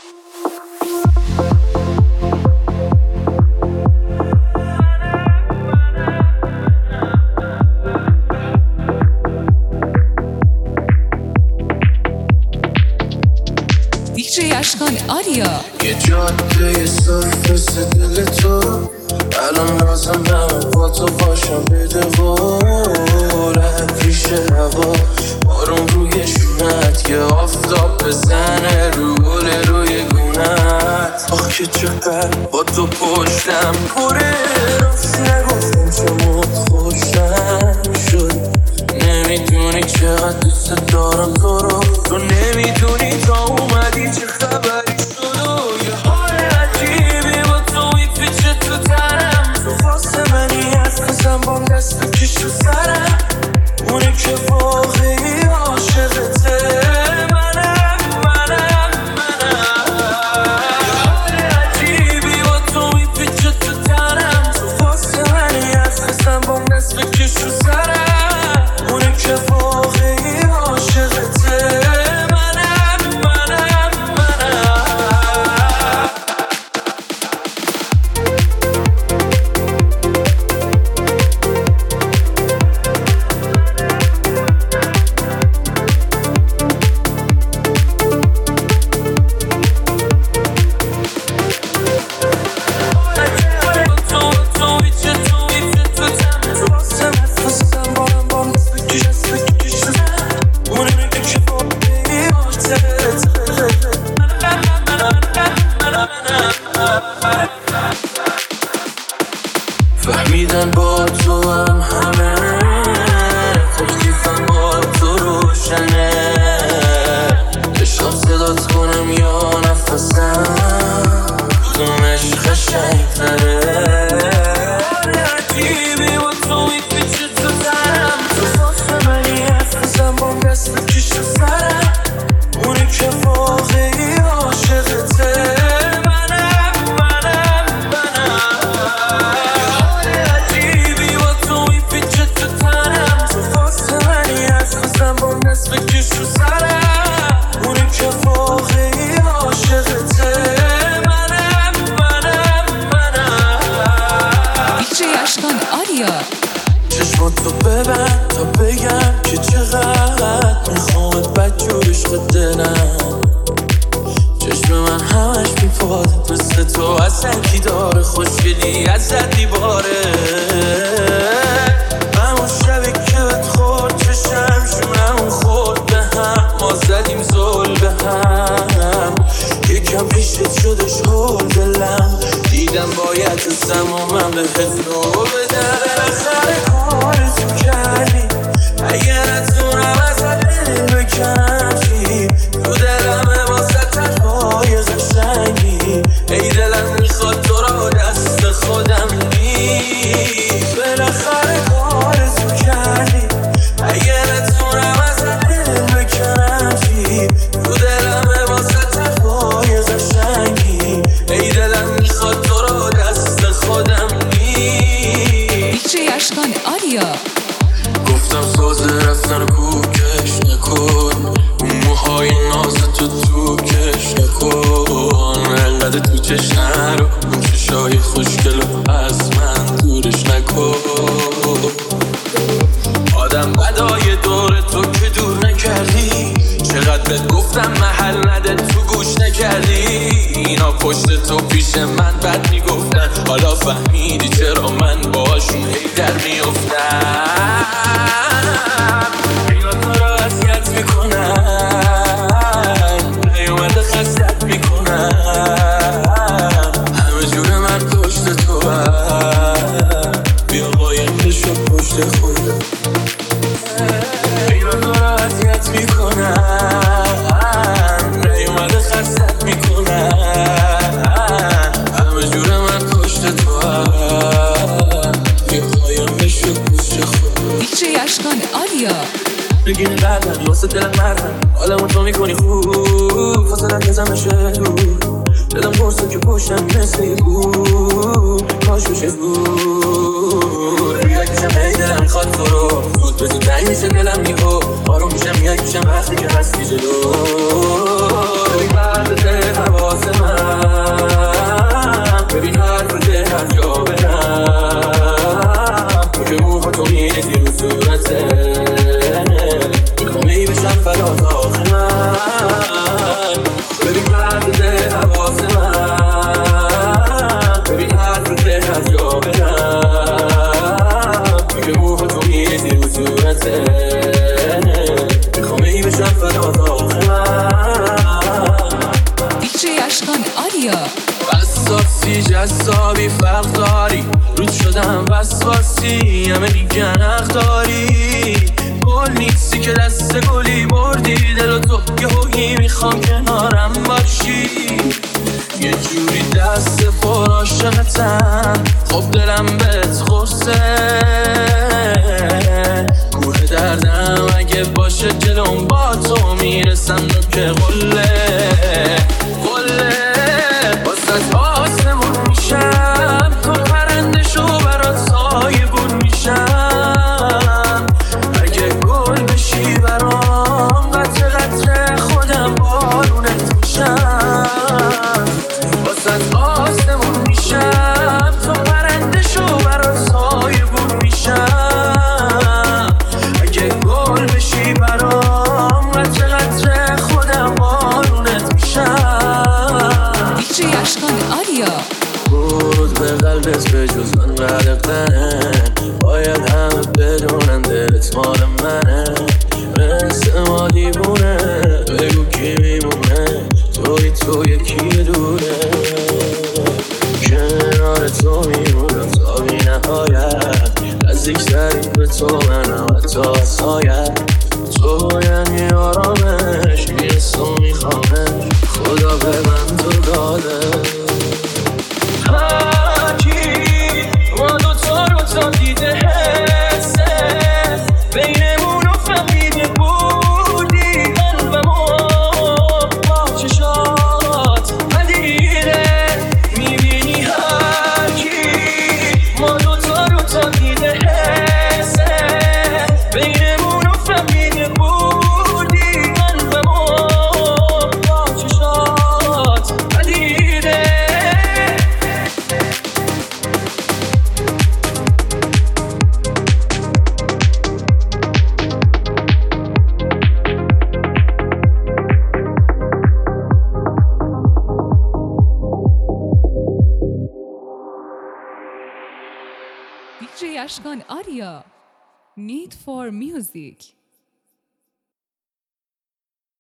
آریا یه جاده صاف مثل دل تو الان لازم نمه با تو باشم بده وره پیش هوا بارون روی شونت که آفتاب بزنه رو گل روی گونت آخ که چقدر با تو پشتم پره راست نگفتم چمون خوشم شد نمیدونی چقدر دوست دارم تو رو تو نمیدونی تا اومدی چه خبری شد و یه حال عجیبی با تو میپیچه تو تنم تو واسه منی از قسم بام دست بکش تو سرم اونی که واقعی عاشقته منم یه حال عجیبی با تو میپیچه تو تنم تو واسه منی از قسم بام دست بکش تو سرم اونی که واقعی عاشقته فهمیدن با تو هم همه خوب کیفم با تو روشنه چشم صدات کنم یا نفسم کدومش قشنگ‌تره عجیبی با تو میپیچه تو تنم تو واسه منی حرفزم بام دست بکش تو سرم اونی که واقعی عاشقته بکش رو سرم اونی که واقعی عاشقته منم دیجی اشکان آریا چشماتو ببند تا بگم که چقدر میخوامت بدجور عشق دلم چشم من همش میپاده مثل تو اصلا کی داره خوشگلی ازت دیواره همون شبی که بهت خورد چشم شونم خورد به هم ما زدیم زل به هم یکم پیشت شدش هول دلم دیدم باید دوستم و من بهت نو بدم بالاخره کارتو کردی اگر اتونم ازت دل بکنم چی تو دلمه واسه تنهای قشنگی ای دلم میخواد تو را دست خودم نیست بالاخره کارتو کردی اگر اتونم ازت دل بکنم چی تو دلمه واسه تنهای قشنگی ای دلم میخواد تو را دست خودم نیست دیجی اشکان آریا گفتم سازه رفتن رو کوکش نکن اون موهای نازتو تو کش نکن انقدر تو چش نرو اون چشای خوشگل رو از من دورش نکن آدم بدای دور تو که دور نکردی چقدر بهت گفتم محل نده تو گوش نکردی اینا پشت تو پیش من بد میگفتن حالا فهمیدی چرا من باشون هی در میافتم اینا تو را اذیت میکنن نیومده خستت میکنن همه جور من پشت تو هم بیا قایم بشو پشت خودم اینا تو را اذیت میکنن نیومده خستت میکنن همه جور من پشت تو هم بیا قایم بشو پشت خودم دیجی اشکان آریا بگیرین قلبم واسه دلم مردم حالمون تو میکنی خوب فاصلت نزمشه دور دلم پرسه که پشتم مثل یه بود کاش بشه بود ریاک میشم هی دلم میخواد تو رو زود بزود تنگ میشه دلم میگو آروم میشم یک میشم وقتی که هستی جلو بی برد دل حواس دریا برم تو که موها تو میریزی رو صورته میخوایی بشم فلات آخه من ببین قدر ده حواس من ببین حرف ده دریا برم تو که موها تو میریزی رو صورته میخوایی بشم فلات آخه من دیجی اشکان آریا وسواسی جذابی فرق داری رود شدم وسواسی همه دیگه نخ داری گل نیستی که دست گلی بردی دل و تو یه هویی میخوام کنارم باشی یه جوری دست پر عاشقتم خب دلم بهت خورسه کوه دردم اگه باشه جلوم با تو میرسم که قله واسه آسمون میشم تو پرنده شو برات سایه بون میشم اگه گل بشی برام قطره قطره خودم بارونت میشم واسه آسمون میشم تو پرنده شو برات سایه بون میشم اگه گل بشی برام قطره قطره خودم بارونت میشم دیجی اشکان آریا بود به قلبت به جز من غرقتنه باید همه بدونن دلت مال منه مثل ما دیوونه بگو کی میمونه تو یکی دونه کنار تو میمونم تا بی نهایت نزدیکتری به تو منم حتی از سایت تو یعنی آرامش میرسه و میخوامه خدا به من تو داده ما دوتا رو تا دیده حسه بینمون رو فهمیده بودی قلبمو با چشات ندیده میبینی هرکی ما دوتا رو تا دیده حسه بینمون رو فهمیده بودی قلبمو با چشات ندیده دیجی اشکان آریا Need for Music